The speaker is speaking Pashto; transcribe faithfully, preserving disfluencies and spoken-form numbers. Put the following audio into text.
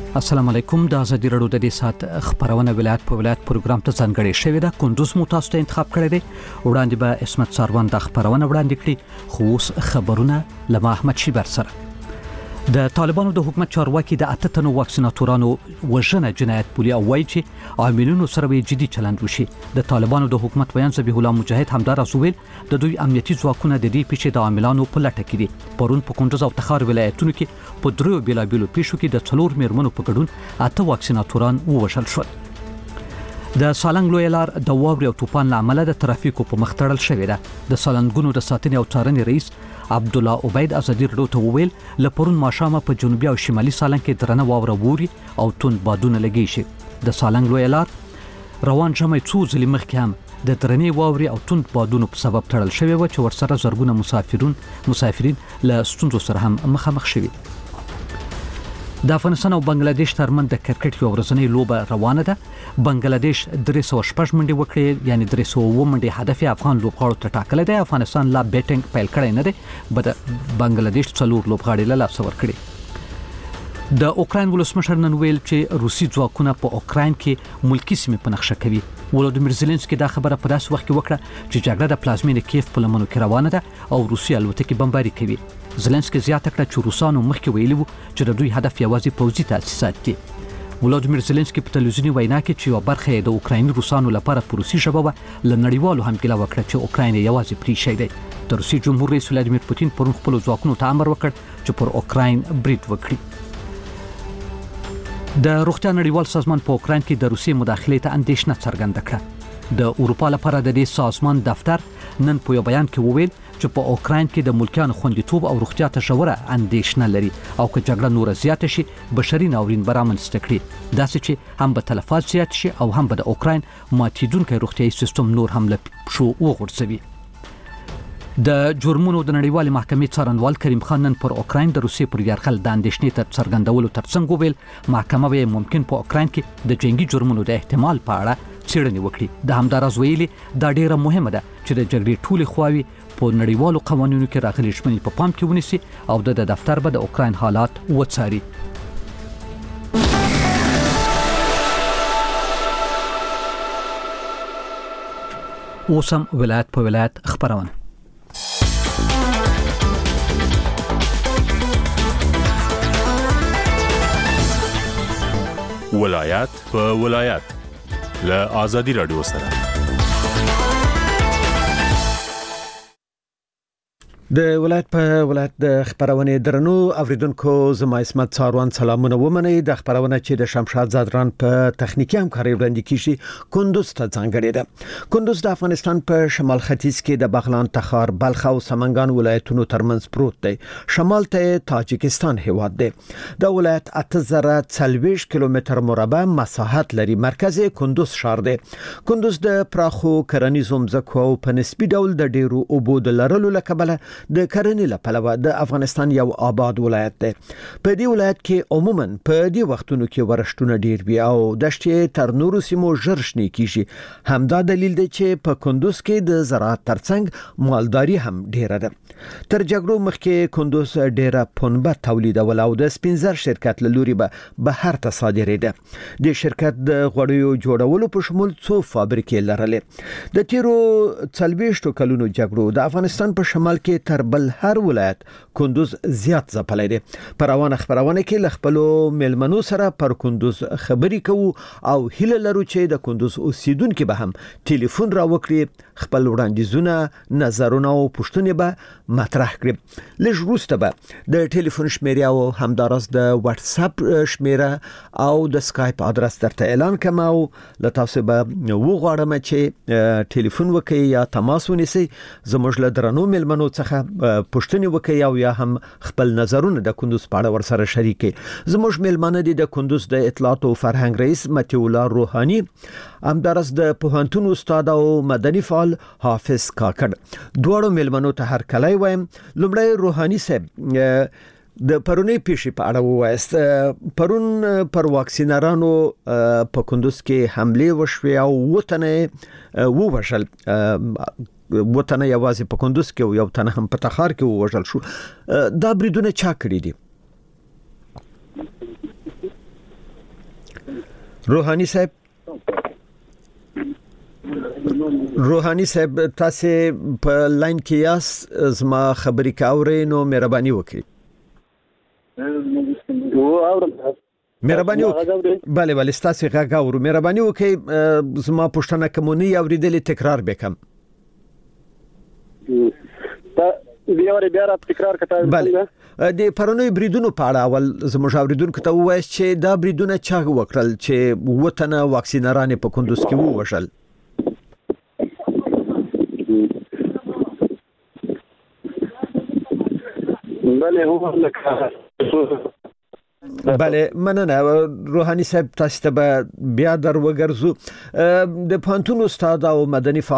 السلام علیکم. د ازادي رادیو د دې سات خبرونه ولایت په ولایت پروګرام ته ځانګړې شوې ده. کندوز مو تاسو ته انتخاب کړی دی. وړاندې به اسمت ساروان د خبرونه وړاندې کړي، خو اوس خبرونه له احمد شیبر سره. د طالبانو د حکومت چارواکي د اته تنو واکسیناتورانو وژنه جنایت بولي او وایي چې عاملونو سره به جدي چلند وشي. د طالبانو د حکومت بیان ذبیح الله مجاهد همدار اسویل د دوی امنیتي ځواکونه د دې پیښې د عاملانو په لټه کې دي. پرون په کندوز او تخار ولایتونو کې په دریو بیلابیلو پیښو کې د څلور میرمنو په ګډون اته واکسیناتوران ووژل شول. د سالنګ لوی لار د واوري او طوفان لامل د ترافیکو په مخ تړل شوې ده. د سالنګونو د ساتنې او څارنې رئیس عبد الله عبید ازادي رادیو ته وویل لپرون ماښام په جنوبي او شمالي سالنګ کې درنه واوره ووري او توند بادونه لګي شي. د سالنګ لوی لار روان جمع څو ځلې مخکې هم د درنې واوري او توند بادونو په سبب تړل شوی و چې ورسره زرګونه مسافرون مسافرین له ستونزو سره هم مخامخ شوي. د افغانستان او بنگلاديش ترمن د کرکټ یو ورځنی لوبه روانه ده. بنگلاديش درې سوه شپږ منډې وکړې، یعنی درې سوه اووه منډې هدف افغان لوبغاړو ته ټاکلی دی. افغانستان لا بیټینګ پیل کړی نه دی، بد بنگلاديش څلور لوبغاړي له لاسه ورکړي. د اوکراین ولسمشر نن ویل چې روسي ځواکونه په اوکراین کې ملکی سیمې په نقشه کوي. ولودیمیر زيلنسکي دا خبره په داسې وخت کې وکړه چې جګړه د پلازمینې کیف په لمنو کې روانه ده او روسي الوتکې بمباري کوي. زيلنسکي زیاته کړه چې روسانو مخکې ویلي وو چې د دوی هدف یوازې پوځي تاسیسات دي. ولودیمیر زيلنسکي په تلویزیونی وینا کې چې یو برخه د اوکرایني روسانو لپاره په روسي ژبه و لنړیوالو هم ګیله وکړه چې اوکراین یوازې پری شي دی. د روسي جمهور رئیس ولادیمیر پوتین پرون خپل ځواکونو ته امر وکړ چې پر اوکراین برید وکړي. د روغتیا نړیوال سازمان په اوکراین کې د روسي مداخلې ته اندېښنه څرګنده کړه. د اروپا لپاره د دې سازمان دفتر نن په یو بیان کې وویل چې په اوکراین کې د ملکیانو خوندیتوب او روغتیا ته ژوره اندېښنه لري او که جګړه نور زیاته شي بشري ناورین به رامنځته کړي، داسې چې هم به تلفات زیات شي او هم به د اوکراین ماتیدونکی روغتیايي سیستم نور هم له پښو وغورځوي. د جرمونو د نړیوالې محکمې څارنوال کریم خان نن پر اوکراین د روسیې پر یرغل د اندېښنې تر څرګندولو ترڅنګ وویل محکمه به ممکن په اوکراین کې د جنگي جرمونو د احتمال په اړه څېړنې وکړي. د همداراز ویلي دا ډیره مهمه ده چې د جګړې ټولې خواوې په نړیوالو قوانینو کې راغلي ژمنې په پام کې ونیسي او د دفتر به د اوکراین حالات وڅاري. اوسم ولایت په ولایت خبرونه. ولایت په ولایت له ازادي رادیو سره. د ولایت په ولایت د خبرونه درنو اوریدونکو زما اسمت ساروان سلامونه ومنئ. د خبرونه چې د شمشاد زادران په تخنیکی همکاري وړاندې کیږي کندوز ته ځانګړې ده. کندوز د افغانستان په شمال ختیځ کې د بغلان، تخار، بلخ او سمنګان ولایتونو ترمنځ پروت دی. شمال ته تاجکستان هیواد دی. د ولایت اته زره څلوېښت کیلومتر مربع مساحت لري. مرکز کندوز ښار دی. کندوز د پراخو کرنیزو ځمکو او په نسبي ډول د ډیرو اوبو د لرلو لپاره د کرنې لپاره د افغانستان یو آباد ولایت دی. په دې ولایت کې عموما په دې وختونو کې ورشتونه ډیر وي او دشتې تر نورو سیمو ژر شنې کیږي. همدا دلیل دی چې په کندوز کې د زراعت ترڅنګ مالداري هم ډیره ده. تر جګړو مخکې کندوز ډیره پنبه تولیدول او د سپینزر شرکت له لوري به بهر ته صادرېده. د شرکت د غوړیو جوړولو په شمول څو فابریکې لرلې. د تیرو څلوېښتو کلونو جګړو د افغانستان په شمال کې تر بل هر ولایت کندوز زیات ځپلی دی. پر روانه خبرونه کې له خپلو میلمنو سره پر کندوز خبرې کوو او هیله لرو چې د کندوز اوسیدونکو به هم ټلیفون را وکړي، خپل وړاندیزونه، نظرونه او پوښتنې به مطرح کړي. لږ وروسته به د ټلیفون شمیره او همداراز د واتس اپ شمیره او د سکایپ ادرس درته اعلان کوم او له تاسو به وغواړم چې ټلیفون وکړئ یا تماس ونیسئ. زموږ له درنو میلمنو څخه پوښتنې وکړئ او یا هم خپل نظرونه د کندوز په اړه ورسره شریک کړئ. زموږ میلمانه دي د کندوز د اطلاعات او فرهنګ رئیس متي الله روحاني، همدارس د پوهنتون استاد او مدني فعال حافظ کاکړ. دواړو میلمنو ته هر کله وایم. لومړی روحاني صاحب د پرونی پیښې په اړه ووایست. پرون پر واکسینرانو په کندوز کې حمله وشوه او وطن ووژل. وطن یوازې په کندوز کې او یو تن هم په تخار کې ووژل شو. دا بریدونه چا کړی دي؟ روحاني صاحب روحاني صاحب تاسو په لاین کې یاست زما خبرې کاورې نو مهرباني وکړئ و اورم مهرباني وکړئ bale bale تاسو غږ اورو مهرباني وکړئ زما پښتنه کومونی اوریدلې تکرار وکم تا بیا ور بیا را تکرار کته bale د پرونی بریدونو په اړه اول زموږ اوریدونکو ته وایي چې دا بریدونه چا وکړل چې وطن واکسینرانه په کندوز کې ووشل بله هو لکه bale مننه روحاني صاحب تاسو ته بیا در وګرځو د پانتون استاد او مدني